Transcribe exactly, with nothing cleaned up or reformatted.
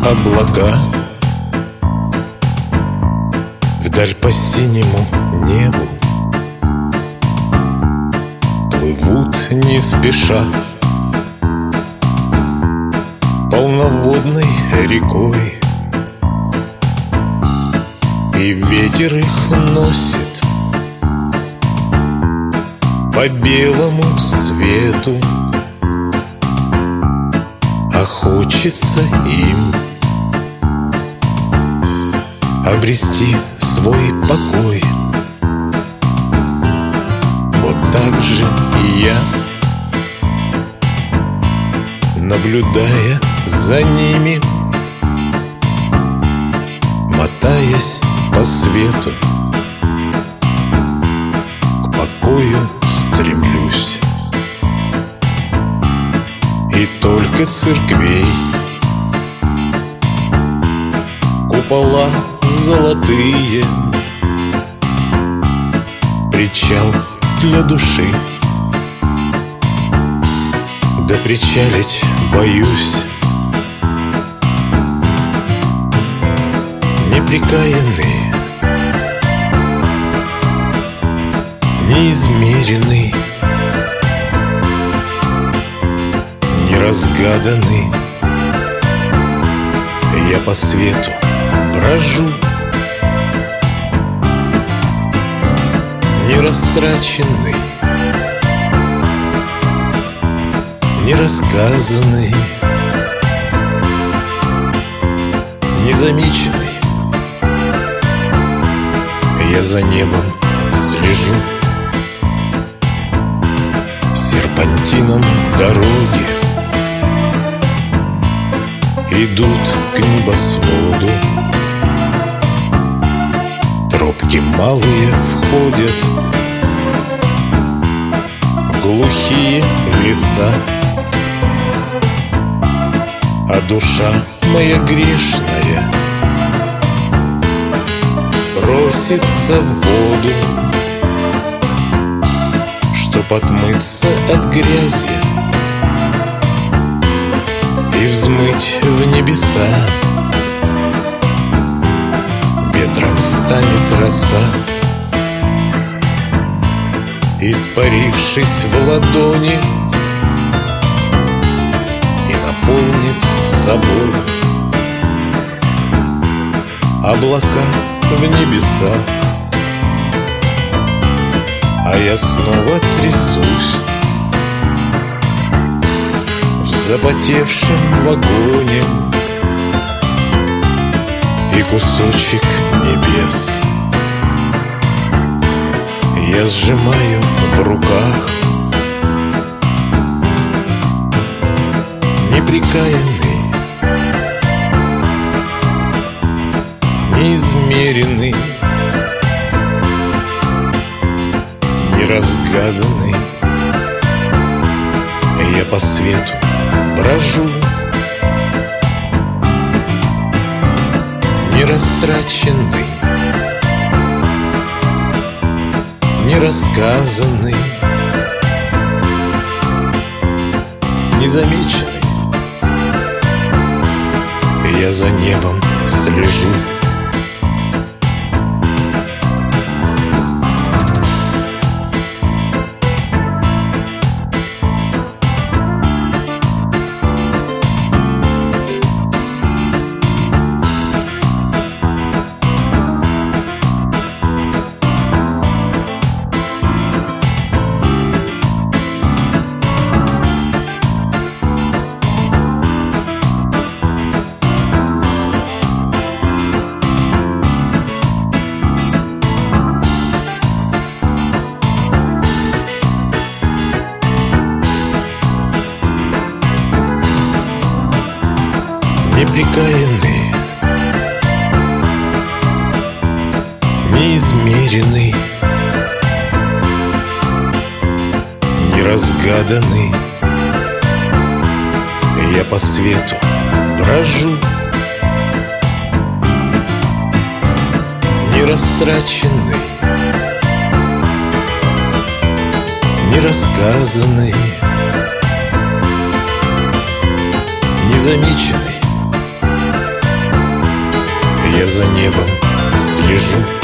облака, вдаль по синему небу плывут не спеша полноводной рекой, и ветер их носит по белому свету, а хочется им обрести свой покой. Вот так же и я, наблюдая за ними, мотаясь по свету, к покою стремлюсь. И только церквей купола золотые, причал для души, да причалить боюсь. Непрекаянный, неизмеренный, неразгаданный, я по свету брожу, нерастраченный, нерассказанный, незамеченный. Я за небом слежу, серпантином дороги идут к небосводу. Тропки малые входят в глухие леса, а душа моя грешная просится в воду, чтоб отмыться от грязи и взмыть в небеса. Ветром станет роса, испарившись в ладони, и наполнит собой облака в небеса. А я снова трясусь в запотевшем вагоне, и кусочек небес я сжимаю в руках. Непрекаянный, неизмеренный, неразгаданный, я по свету брожу, нерастраченный, нерассказанный, незамеченный. Я за небом слежу. Непрекаянный, неизмеренный, неразгаданный, я по свету брожу, нерастраченный, нерассказанный, незамеченный. я за небом слежу.